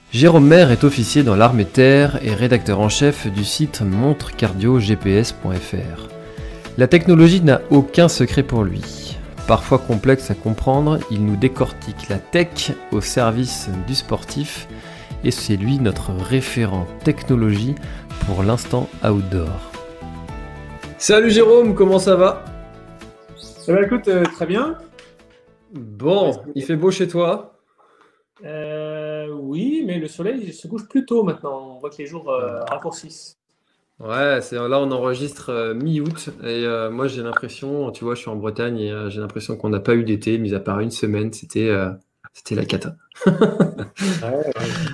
Jérôme Maire est officier dans l'armée de terre et rédacteur en chef du site montrecardiogps.fr. La technologie n'a aucun secret pour lui. Parfois complexe à comprendre, il nous décortique la tech au service du sportif et c'est lui notre référent technologie pour l'instant outdoor. Salut Jérôme, comment ça va ? Ça va, écoute, très bien. Bon, il fait beau chez toi ? Oui, mais le soleil se couche plus tôt maintenant. On voit que les jours raccourcissent. Ouais, là on enregistre mi-août et moi j'ai l'impression, tu vois, je suis en Bretagne et j'ai l'impression qu'on n'a pas eu d'été, mis à part une semaine, c'était la cata. Ouais.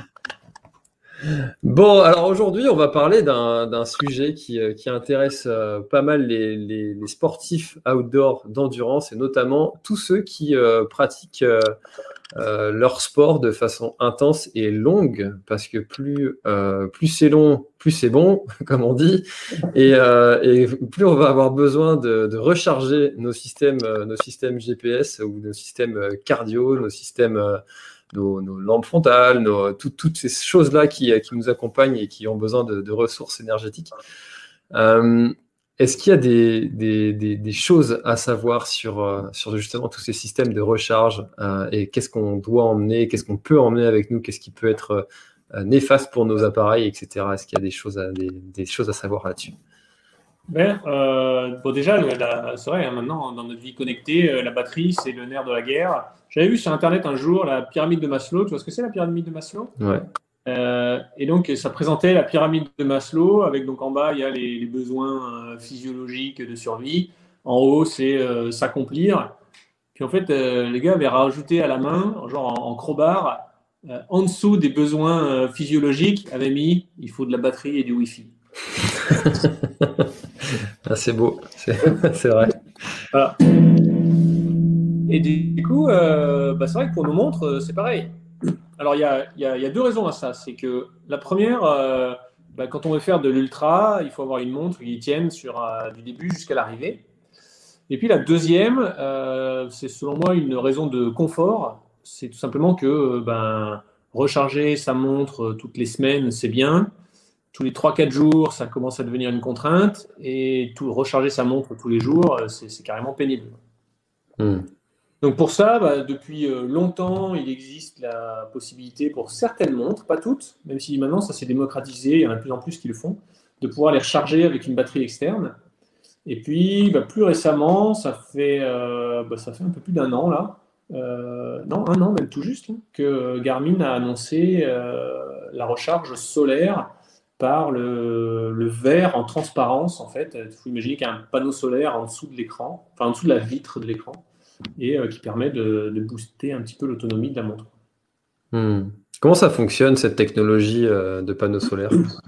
Bon, alors aujourd'hui on va parler d'un sujet qui intéresse pas mal les sportifs outdoor d'endurance et notamment tous ceux qui pratiquent leur sport de façon intense et longue, parce que plus c'est long, plus c'est bon, comme on dit, et plus on va avoir besoin de recharger nos systèmes GPS ou nos systèmes cardio, nos systèmes, nos lampes frontales, toutes ces choses-là qui nous accompagnent et qui ont besoin de ressources énergétiques. Est-ce qu'il y a des choses à savoir sur justement tous ces systèmes de recharge et qu'est-ce qu'on doit emmener, qu'est-ce qu'on peut emmener avec nous, qu'est-ce qui peut être néfaste pour nos appareils, etc. Est-ce qu'il y a des choses à savoir là-dessus ? Bon, déjà, c'est vrai, hein, maintenant, dans notre vie connectée, la batterie, c'est le nerf de la guerre. J'avais vu sur Internet un jour la pyramide de Maslow. Tu vois ce que c'est, la pyramide de Maslow ? Ouais. Et donc, ça présentait la pyramide de Maslow, avec donc en bas, il y a les besoins physiologiques de survie. En haut, c'est s'accomplir. Puis en fait, les gars avaient rajouté à la main, genre en crowbar, en dessous des besoins physiologiques, avaient mis il faut de la batterie et du Wi-Fi. Ah, c'est beau, c'est vrai. Voilà. Et du coup, c'est vrai que pour nos montres, c'est pareil. Alors, il y a deux raisons à ça. C'est que la première, quand on veut faire de l'ultra, il faut avoir une montre qui tienne du début jusqu'à l'arrivée. Et puis la deuxième, c'est selon moi une raison de confort. C'est tout simplement que recharger sa montre toutes les semaines, c'est bien. Tous les 3-4 jours, ça commence à devenir une contrainte. Et recharger sa montre tous les jours, c'est carrément pénible. Donc pour ça, depuis longtemps, il existe la possibilité pour certaines montres, pas toutes, même si maintenant ça s'est démocratisé, il y en a de plus en plus qui le font, de pouvoir les recharger avec une batterie externe. Et puis plus récemment, ça fait un peu plus d'un an là, non, un an même tout juste, hein, que Garmin a annoncé la recharge solaire par le verre en transparence en fait. Il faut imaginer qu'il y a un panneau solaire en dessous de l'écran, enfin en dessous de la vitre de l'écran, et qui permet de booster un petit peu l'autonomie de la montre. Comment ça fonctionne cette technologie de panneaux solaires ?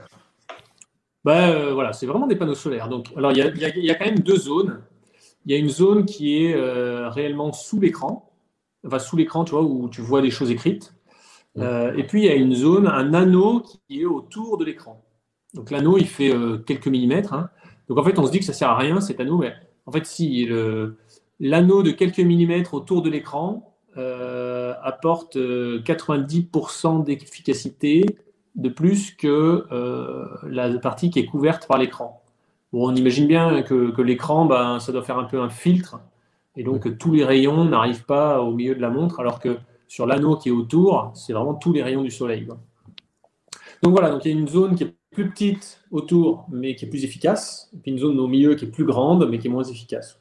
Voilà, c'est vraiment des panneaux solaires. Donc, alors il y a quand même deux zones. Il y a une zone qui est réellement sous l'écran, enfin sous l'écran, tu vois, où tu vois des choses écrites. Et puis il y a une zone, un anneau qui est autour de l'écran. Donc l'anneau, il fait quelques millimètres, hein. Donc en fait, on se dit que ça sert à rien cet anneau, mais en fait, si l'anneau de quelques millimètres autour de l'écran apporte 90% d'efficacité de plus que la partie qui est couverte par l'écran. Bon, on imagine bien que l'écran, ça doit faire un peu un filtre, et donc tous les rayons n'arrivent pas au milieu de la montre, alors que sur l'anneau qui est autour, c'est vraiment tous les rayons du soleil, quoi. Donc voilà, donc il y a une zone qui est plus petite autour, mais qui est plus efficace, et puis une zone au milieu qui est plus grande, mais qui est moins efficace.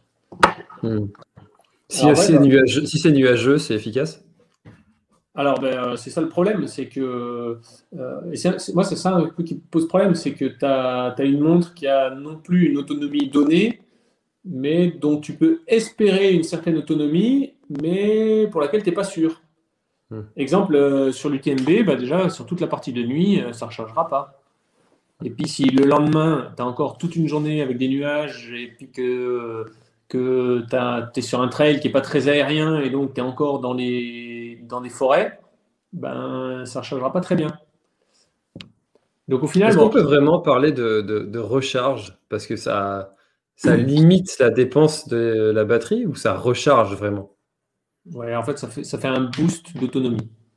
Si c'est nuageux, c'est efficace ? Alors, c'est ça le problème, c'est que moi, c'est ça un peu qui pose problème, c'est que tu as une montre qui a non plus une autonomie donnée, mais dont tu peux espérer une certaine autonomie, mais pour laquelle tu n'es pas sûr. Exemple, sur l'UTMB, déjà, sur toute la partie de nuit, ça ne rechargera pas. Et puis, si le lendemain, tu as encore toute une journée avec des nuages, et puis que tu es sur un trail qui n'est pas très aérien, et donc tu es encore dans des forêts, ça ne rechargera pas très bien. Donc au final, est-ce qu'on peut vraiment parler de recharge parce que ça limite la dépense de la batterie ou ça recharge vraiment ? Ouais, en fait, ça fait un boost d'autonomie.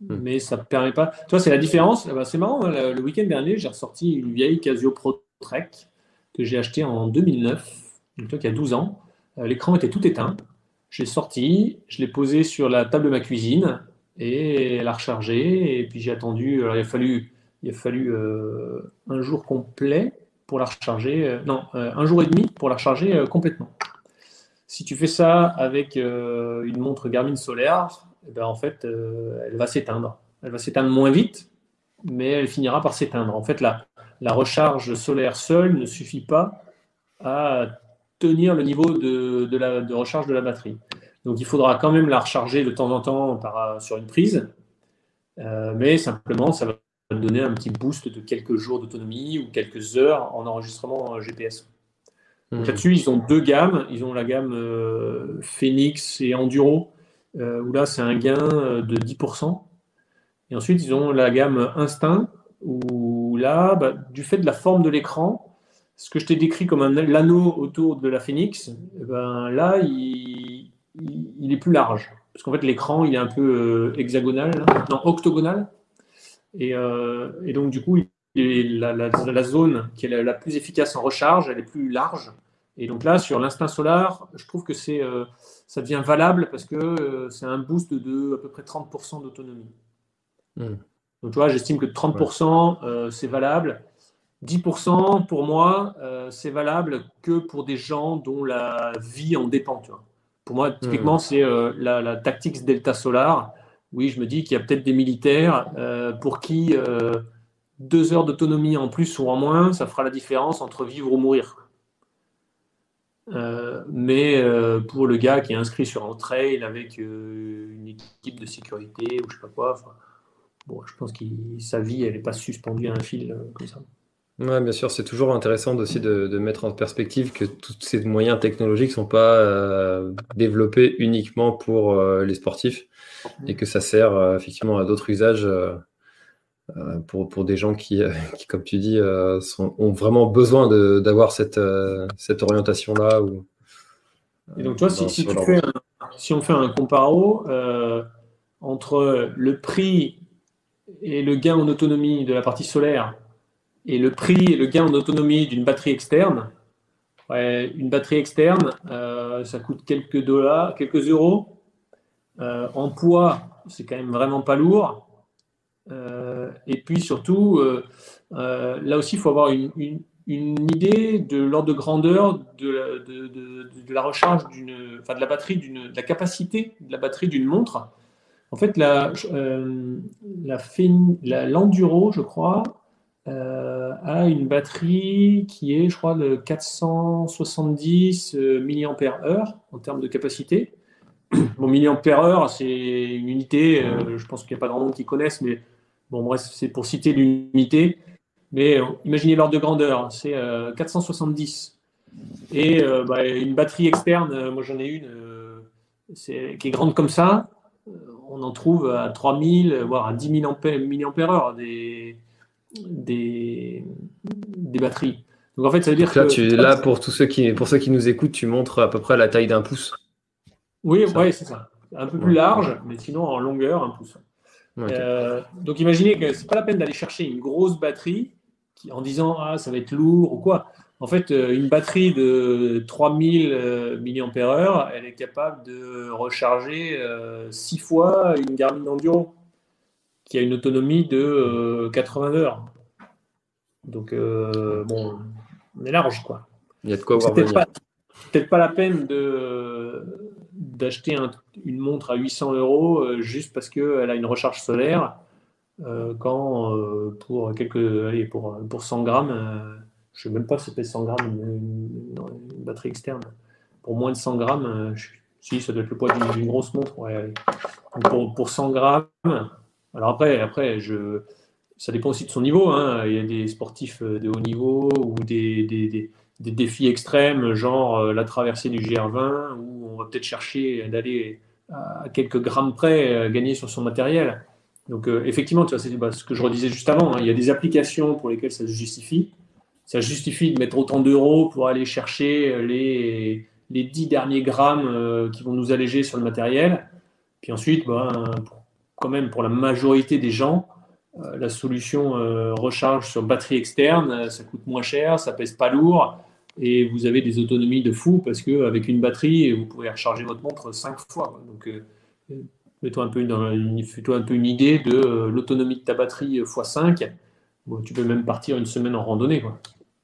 mais ça ne permet pas. Tu vois, c'est la différence. C'est marrant, hein, le week-end dernier, j'ai ressorti une vieille Casio ProTrek que j'ai achetée en 2009, donc il y a 12 ans. L'écran était tout éteint. J'ai sorti, je l'ai posé sur la table de ma cuisine et elle a rechargé. Et puis j'ai attendu. Alors, il a fallu un jour complet pour la recharger. Non, un jour et demi pour la recharger complètement. Si tu fais ça avec une montre Garmin Solaire, eh ben, en fait, elle va s'éteindre. Elle va s'éteindre moins vite, mais elle finira par s'éteindre. En fait, la recharge solaire seule ne suffit pas à tenir le niveau de recharge de la batterie. Donc, il faudra quand même la recharger de temps en temps sur une prise, mais simplement, ça va te donner un petit boost de quelques jours d'autonomie ou quelques heures en enregistrement GPS. Donc là-dessus, ils ont deux gammes. Ils ont la gamme Phoenix et Enduro, où là, c'est un gain de 10%. Et ensuite, ils ont la gamme Instinct, où là, du fait de la forme de l'écran, ce que je t'ai décrit comme l'anneau autour de la Phoenix, là, il est plus large. Parce qu'en fait, l'écran, il est un peu hexagonal, non, octogonal. Et donc, du coup, la zone qui est la plus efficace en recharge, elle est plus large. Et donc là, sur l'Instinct Solar, je trouve que ça devient valable parce que c'est un boost de à peu près 30% d'autonomie. Donc tu vois, j'estime que 30%, c'est valable. 10% pour moi, c'est valable que pour des gens dont la vie en dépend. Tu vois. Pour moi, typiquement, c'est la Tactics Delta Solar. Oui, je me dis qu'il y a peut-être des militaires pour qui 2 heures d'autonomie en plus ou en moins, ça fera la différence entre vivre ou mourir. Mais pour le gars qui est inscrit sur un trail avec une équipe de sécurité ou je sais pas quoi, bon, je pense que sa vie, elle n'est pas suspendue à un fil comme ça. Ouais, bien sûr, c'est toujours intéressant aussi de mettre en perspective que tous ces moyens technologiques ne sont pas développés uniquement pour les sportifs et que ça sert effectivement à d'autres usages pour des gens qui, comme tu dis, ont vraiment besoin d'avoir cette orientation-là. Et donc, toi, si on fait un comparo entre le prix et le gain en autonomie de la partie solaire et le prix et le gain en autonomie d'une batterie externe, une batterie externe, ça coûte quelques dollars, quelques euros. En poids, c'est quand même vraiment pas lourd. Et puis surtout, là aussi, il faut avoir une idée de l'ordre de grandeur de la recharge de la batterie, de la capacité de la batterie d'une montre. En fait, l'Enduro, je crois, a une batterie qui est, je crois, de 470 mAh en termes de capacité. Bon, mAh, c'est une unité, je pense qu'il n'y a pas grand monde qui connaisse, mais bon, bref, c'est pour citer l'unité. Mais imaginez l'ordre de grandeur, c'est 470. Et une batterie externe, moi j'en ai une qui est grande comme ça, on en trouve à 3000, voire à 10 000 mAh des batteries. Donc en fait, ça veut dire que là, pour ceux qui nous écoutent, tu montres à peu près la taille d'un pouce. Oui, c'est ça. Un peu plus large, mais sinon en longueur, un pouce. Okay. Donc imaginez que c'est pas la peine d'aller chercher une grosse batterie en disant ça va être lourd ou quoi. En fait, une batterie de 3000 mAh, elle est capable de recharger 6 fois une Garmin Enduro qui a une autonomie de 80 heures. Donc bon, on est large quoi. Il y a de quoi voir venir. Peut-être pas la peine d'acheter une montre à 800 € juste parce qu'elle a une recharge solaire quand pour 100 grammes, je ne sais même pas si ça pèse 100 grammes une batterie externe. Pour moins de 100 grammes, si ça doit être le poids d'une grosse montre. Ouais, pour 100 grammes, alors après ça dépend aussi de son niveau. Hein. Il y a des sportifs de haut niveau ou des défis extrêmes, genre la traversée du GR20, où on va peut-être chercher d'aller à quelques grammes près gagner sur son matériel. Donc effectivement, tu vois, c'est ce que je redisais juste avant, hein, il y a des applications pour lesquelles ça se justifie. Ça justifie de mettre autant d'euros pour aller chercher les 10 derniers grammes qui vont nous alléger sur le matériel. Puis ensuite, quand même pour la majorité des gens, la solution recharge sur batterie externe, ça coûte moins cher, ça pèse pas lourd et vous avez des autonomies de fou parce qu'avec une batterie, vous pouvez recharger votre montre 5 fois, quoi. Donc, fais-toi un peu une idée de l'autonomie de ta batterie x 5. Bon, tu peux même partir une semaine en randonnée, quoi.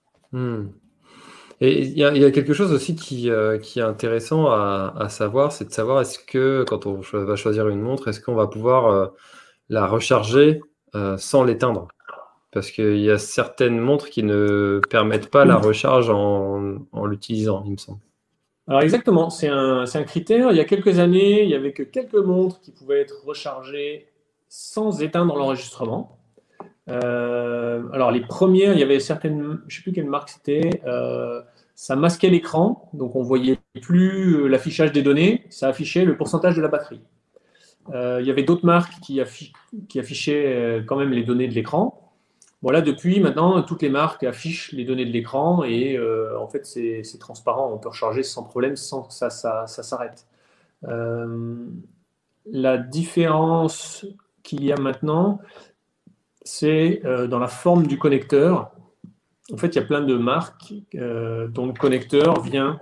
Et il y a quelque chose aussi qui est intéressant à savoir, c'est de savoir est-ce que quand on va choisir une montre, est-ce qu'on va pouvoir la recharger sans l'éteindre? Parce qu'il y a certaines montres qui ne permettent pas la recharge en l'utilisant, il me semble. Alors exactement, c'est un critère. Il y a quelques années, il n'y avait que quelques montres qui pouvaient être rechargées sans éteindre l'enregistrement. Alors les premières, il y avait certaines, je ne sais plus quelle marque c'était, ça masquait l'écran, donc on ne voyait plus l'affichage des données, ça affichait le pourcentage de la batterie. Il y avait d'autres marques qui affichaient quand même les données de l'écran. Voilà, depuis maintenant, toutes les marques affichent les données de l'écran et en fait, c'est transparent. On peut recharger sans problème, sans que ça s'arrête. La différence qu'il y a maintenant, c'est dans la forme du connecteur. En fait, il y a plein de marques dont le connecteur vient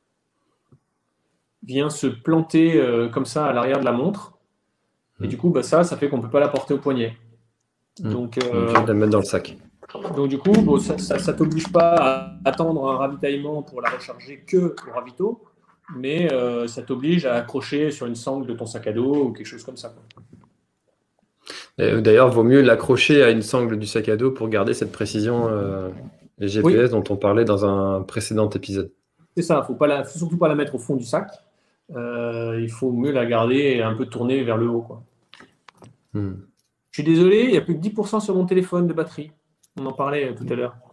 se planter comme ça à l'arrière de la montre. Et du coup, ça fait qu'on ne peut pas la porter au poignet. Donc, la mettre dans le sac. Donc du coup, ça ne t'oblige pas à attendre un ravitaillement pour la recharger que au ravito, mais ça t'oblige à accrocher sur une sangle de ton sac à dos ou quelque chose comme ça, quoi. D'ailleurs, vaut mieux l'accrocher à une sangle du sac à dos pour garder cette précision les GPS dont on parlait dans un précédent épisode. C'est ça, faut surtout pas la mettre au fond du sac. Il faut mieux la garder un peu tournée vers le haut, quoi. Je suis désolé, il y a plus que 10% sur mon téléphone de batterie. On en parlait tout à l'heure.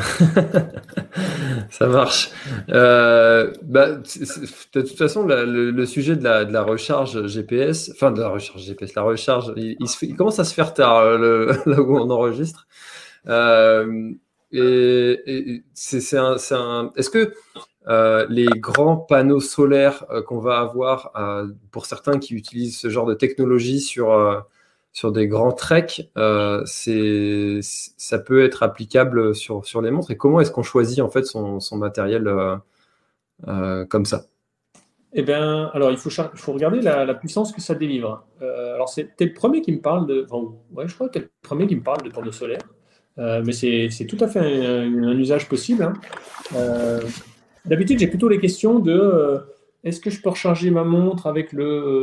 Ça marche. De toute façon, le sujet de la recharge GPS, enfin de la recharge GPS, la recharge, il commence à se faire tard là où on enregistre. Est-ce que les grands panneaux solaires qu'on va avoir pour certains qui utilisent ce genre de technologie sur des grands treks, ça peut être applicable sur les montres. Et comment est-ce qu'on choisit en fait son matériel comme ça? Eh bien, alors il faut regarder la puissance que ça délivre. Alors t'es le premier qui me parle de, je crois que t'es le premier qui me parle de panneaux solaires, mais c'est tout à fait un usage possible, hein. D'habitude, j'ai plutôt les questions de est-ce que je peux recharger ma montre avec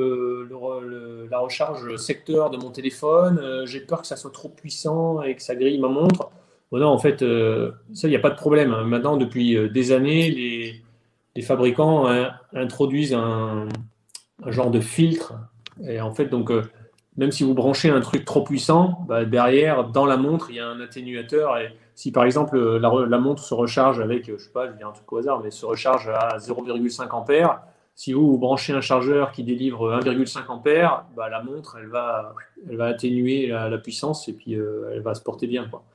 la recharge secteur de mon téléphone? J'ai peur que ça soit trop puissant et que ça grille ma montre. Bon, non, en fait, ça, il n'y a pas de problème, hein. Maintenant, depuis des années, les fabricants introduisent un genre de filtre. Et en fait, donc, même si vous branchez un truc trop puissant, derrière, dans la montre, il y a un atténuateur. Et si par exemple la montre se recharge avec, je sais pas, je vais dire un truc au hasard, mais se recharge à 0,5 ampères, si vous branchez un chargeur qui délivre 1,5 ampères, la montre, elle va atténuer la puissance et puis elle va se porter bien, quoi.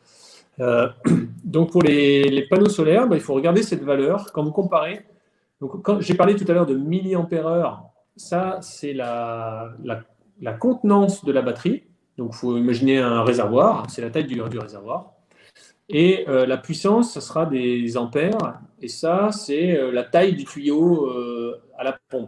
Donc pour les panneaux solaires, il faut regarder cette valeur. Quand vous comparez, donc quand j'ai parlé tout à l'heure de milliampères-heure, ça c'est la contenance de la batterie. Donc il faut imaginer un réservoir, c'est la taille du réservoir. Et la puissance, ça sera des ampères. Et ça, c'est la taille du tuyau à la pompe.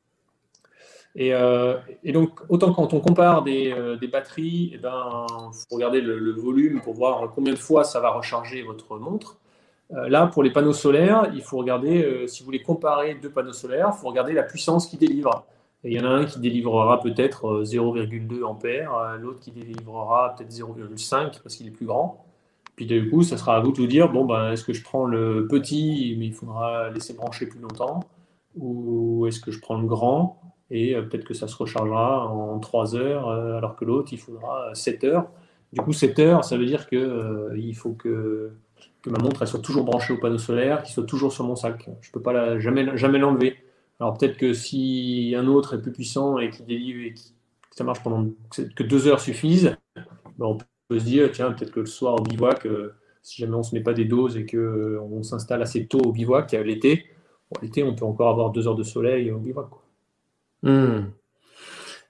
Et donc, autant quand on compare des batteries, il faut regarder le volume pour voir combien de fois ça va recharger votre montre. Là, pour les panneaux solaires, il faut regarder, si vous voulez comparer deux panneaux solaires, il faut regarder la puissance qu'ils délivrent. Et il y en a un qui délivrera peut-être 0,2 ampères, l'autre qui délivrera peut-être 0,5 parce qu'il est plus grand. Puis du coup, ça sera à vous de vous dire, est-ce que je prends le petit, mais il faudra laisser brancher plus longtemps, ou est-ce que je prends le grand, et peut-être que ça se rechargera en 3 heures, alors que l'autre, il faudra 7 heures. Du coup, 7 heures, ça veut dire qu'il faut que ma montre elle soit toujours branchée au panneau solaire, qu'il soit toujours sur mon sac. Je ne peux pas jamais l'enlever. Alors peut-être que si un autre est plus puissant et qui délivre et que ça marche pendant que 2 heures suffisent, on peut se dire, tiens, peut-être que le soir au bivouac, si jamais on ne se met pas des doses et qu'on s'installe assez tôt au bivouac, l'été, on peut encore avoir 2 heures de soleil au bivouac, quoi.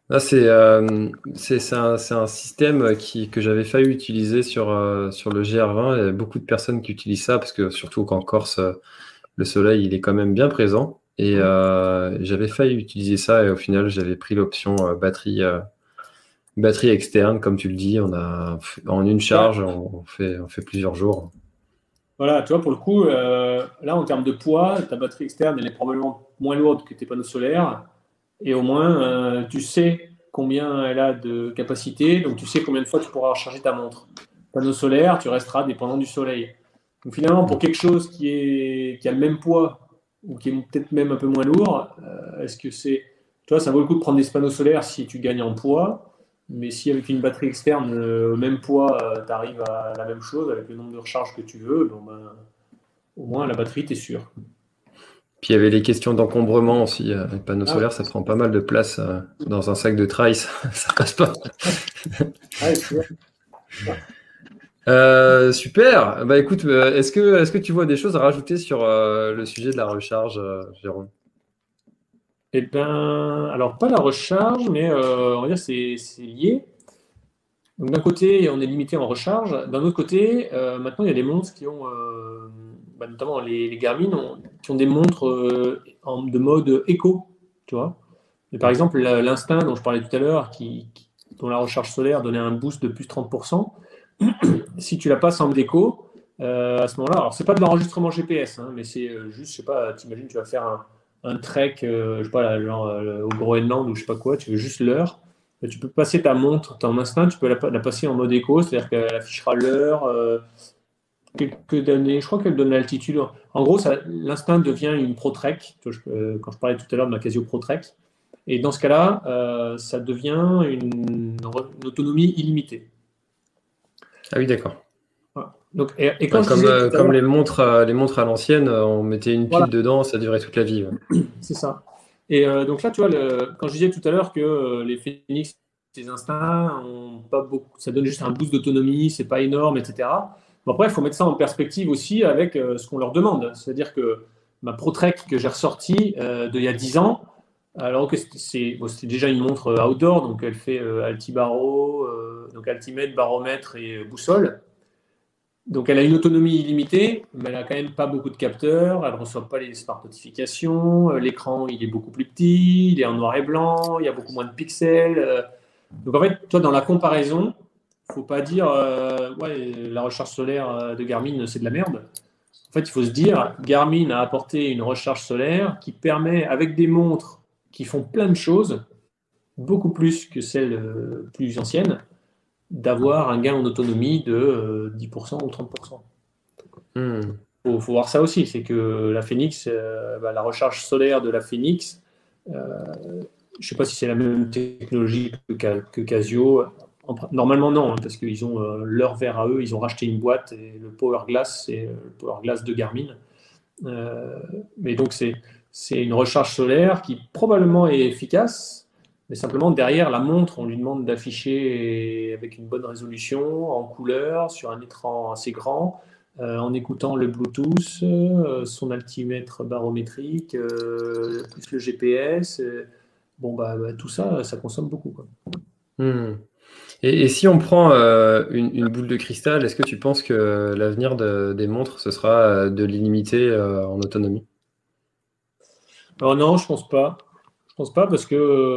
Là, c'est un système que j'avais failli utiliser sur le GR20. Il y a beaucoup de personnes qui utilisent ça parce que surtout qu'en Corse, le soleil, il est quand même bien présent. Et j'avais failli utiliser ça et au final, j'avais pris l'option batterie externe, comme tu le dis. En une charge, on fait plusieurs jours. Voilà, tu vois, pour le coup, là, en termes de poids, ta batterie externe, elle est probablement moins lourde que tes panneaux solaires. Et au moins, tu sais combien elle a de capacité, donc tu sais combien de fois tu pourras recharger ta montre. Panneau solaire, tu resteras dépendant du soleil. Donc finalement, pour quelque chose qui a le même poids, ou qui est peut-être même un peu moins lourd, est-ce que c'est... Tu vois, ça vaut le coup de prendre des panneaux solaires si tu gagnes en poids. Mais si avec une batterie externe, au même poids, tu arrives à la même chose avec le nombre de recharges que tu veux, bon ben, au moins la batterie, tu es sûr. Puis il y avait les questions d'encombrement aussi. Les panneaux Ah, solaires, ça prend pas mal de place dans un sac de trail, ça passe pas. ouais, tu vois. Super. Bah écoute, est-ce que tu vois des choses à rajouter sur le sujet de la recharge, Jérôme? Eh ben, alors pas la recharge, mais on va dire c'est lié. Donc d'un côté, on est limité en recharge. D'un autre côté, maintenant il y a des montres qui ont, notamment les Garmin, qui ont des montres de mode éco, tu vois. Et par exemple, l'Instinct dont je parlais tout à l'heure, dont la recharge solaire donnait un boost de plus 30%, si tu la passes en mode éco, à ce moment-là, alors c'est pas de l'enregistrement GPS, hein, mais c'est juste, je sais pas, t'imagines, tu vas faire un trek, je sais pas, là, genre, au Groenland ou je sais pas quoi, tu veux juste l'heure. Tu peux passer ta montre, ton instinct, tu peux la passer en mode éco, c'est-à-dire qu'elle affichera l'heure, quelques données, je crois qu'elle donne l'altitude. En gros, l'instinct devient une ProTrek, quand je parlais tout à l'heure de ma Casio ProTrek. Et dans ce cas-là, ça devient une autonomie illimitée. Ah oui, d'accord. Voilà. Donc, et quand Ouais, je disais tout à comme l'heure, les montres à l'ancienne, on mettait une voilà, pile dedans, ça durait toute la vie. Ouais. c'est ça. Et donc là, tu vois, quand je disais tout à l'heure que les Phoenix, ces instincts, ont pas beaucoup, ça donne juste un boost d'autonomie, c'est pas énorme, etc. Bon, après, il faut mettre ça en perspective aussi avec ce qu'on leur demande. C'est-à-dire que ma ProTrek que j'ai ressortie d'il y a 10 ans, alors que c'était déjà une montre outdoor, donc elle fait altibaro, donc altimètre, baromètre et boussole. Donc elle a une autonomie illimitée, mais elle a quand même pas beaucoup de capteurs, elle ne reçoit pas les smart notifications, l'écran il est beaucoup plus petit, il est en noir et blanc, il y a beaucoup moins de pixels. Donc en fait, toi dans la comparaison, faut pas dire ouais, la recharge solaire de Garmin c'est de la merde. En fait, il faut se dire Garmin a apporté une recharge solaire qui permet avec des montres qui font plein de choses, beaucoup plus que celles plus anciennes, d'avoir un gain en autonomie de 10% ou 30%. Hmm. Faut voir ça aussi, c'est que la Phoenix, la recharge solaire de la Phoenix, je ne sais pas si c'est la même technologie que Casio. Normalement, non, hein, parce qu'ils ont leur verre à eux, ils ont racheté une boîte et le Power Glass, c'est le Power Glass de Garmin. Euh, mais donc, c'est une recharge solaire qui probablement est efficace, mais simplement derrière la montre, on lui demande d'afficher avec une bonne résolution, en couleur, sur un écran assez grand, en écoutant le Bluetooth, son altimètre barométrique, plus le GPS. Bon, tout ça, ça consomme beaucoup, quoi. Hmm. Et si on prend une boule de cristal, est-ce que tu penses que l'avenir des montres, ce sera de l'illimité en autonomie? Alors non, je pense pas. Je pense pas parce que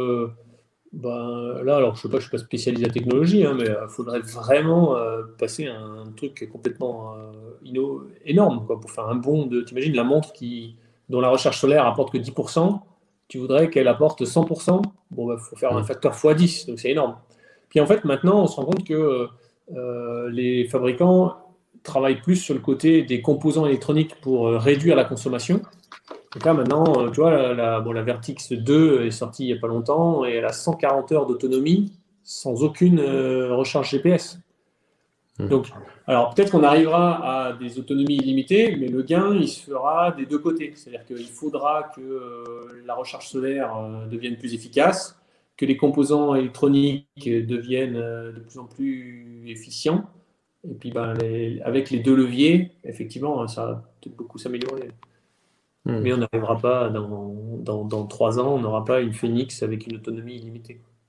là, alors je sais pas, je suis pas spécialisé à la technologie, hein, mais il faudrait vraiment passer à un truc complètement énorme quoi, pour faire un bond de. T'imagines la montre dont la recharge solaire apporte que 10%, tu voudrais qu'elle apporte 100%, bon, faut faire un Hmm. facteur x10, donc c'est énorme. Puis en fait, maintenant, on se rend compte que les fabricants travaillent plus sur le côté des composants électroniques pour réduire la consommation. Donc là, maintenant, tu vois, la Vertix 2 est sortie il n'y a pas longtemps et elle a 140 heures d'autonomie sans aucune recharge GPS. Hmm. Donc, alors peut-être qu'on arrivera à des autonomies illimitées, mais le gain, il se fera des deux côtés. C'est-à-dire qu'il faudra que la recharge solaire devienne plus efficace, que les composants électroniques deviennent de plus en plus efficients. Et puis, avec les deux leviers, effectivement, ça va peut-être beaucoup s'améliorer. Mais Hmm. on n'arrivera pas, dans 3 ans, on n'aura pas une Phoenix avec une autonomie illimitée.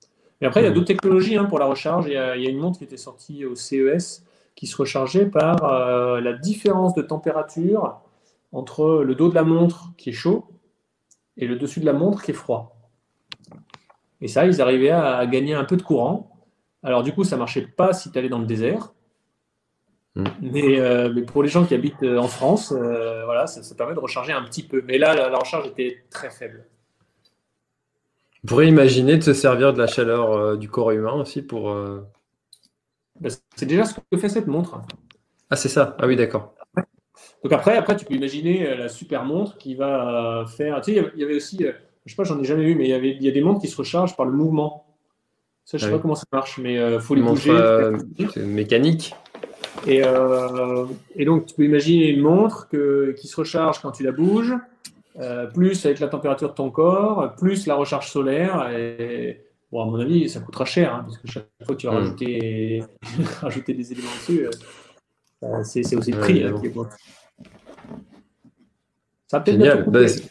Et après, il y a d'autres technologies pour la recharge. Il y a une montre qui était sortie au CES qui se rechargeait par la différence de température entre le dos de la montre qui est chaud et le dessus de la montre qui est froid. Et ça, ils arrivaient à gagner un peu de courant. Alors du coup, ça ne marchait pas si tu allais dans le désert. Mais pour les gens qui habitent en France, voilà, ça permet de recharger un petit peu. Mais là, la recharge était très faible. On pourrait imaginer de se servir de la chaleur du corps humain aussi pour... C'est déjà ce que fait cette montre. Ah, c'est ça. Ah oui, d'accord. Donc après, tu peux imaginer la super montre qui va faire... Tu sais, il y avait aussi... je sais pas, j'en ai jamais vu, mais il y a des montres qui se rechargent par le mouvement. Ça, je sais pas comment ça marche, mais il faut les bouger. C'est mécanique. Et donc, tu peux imaginer une montre qui se recharge quand tu la bouges, plus avec la température de ton corps, plus la recharge solaire. Et bon, à mon avis, ça coûtera cher, parce que chaque fois que tu vas rajouter des éléments dessus, c'est aussi le prix qui est bon. Ça peut être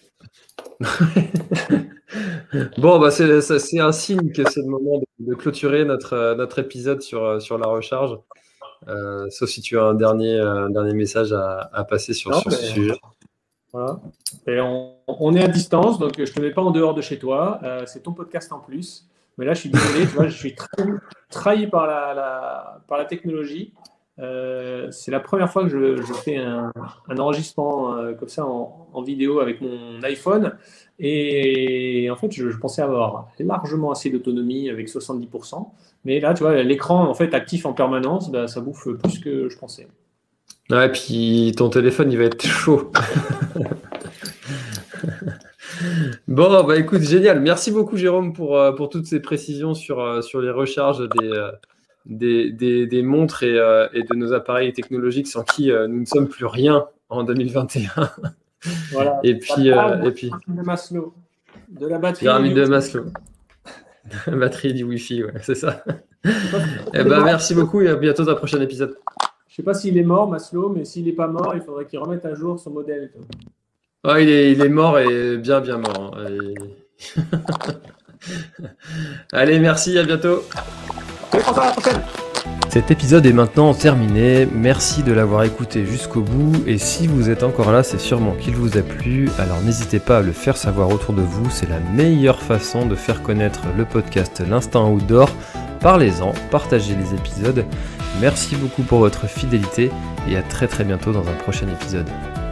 bon, c'est un signe que c'est le moment de clôturer notre épisode sur la recharge. Sauf si tu as un dernier message à passer sur ce sujet. Voilà. Et on est à distance, donc je ne te mets pas en dehors de chez toi. C'est ton podcast en plus. Mais là, je suis désolé, tu vois, je suis trahi par la technologie. C'est la première fois que je fais un enregistrement comme ça en vidéo avec mon iPhone. Et en fait, je pensais avoir largement assez d'autonomie avec 70%. Mais là, tu vois, l'écran en fait actif en permanence, ça bouffe plus que je pensais. Ouais, puis ton téléphone, il va être chaud. Bon, écoute, génial. Merci beaucoup, Jérôme, pour toutes ces précisions sur les recharges des montres et de nos appareils technologiques sans qui nous ne sommes plus rien en 2021. Voilà. Et puis, de Maslow, de la batterie. Pyramide de Maslow. La batterie du Wi-Fi, ouais, c'est ça. Merci beaucoup et à bientôt dans un prochain épisode. Je ne sais pas s'il est mort, Maslow, mais s'il n'est pas mort, il faudrait qu'il remette à jour son modèle. Oh, il est mort et bien mort. Allez, merci, à bientôt. À la prochaine. Cet épisode est maintenant terminé, merci de l'avoir écouté jusqu'au bout et si vous êtes encore là, c'est sûrement qu'il vous a plu, alors n'hésitez pas à le faire savoir autour de vous, c'est la meilleure façon de faire connaître le podcast L'Instinct Outdoor. Parlez-en, partagez les épisodes, merci beaucoup pour votre fidélité et à très bientôt dans un prochain épisode.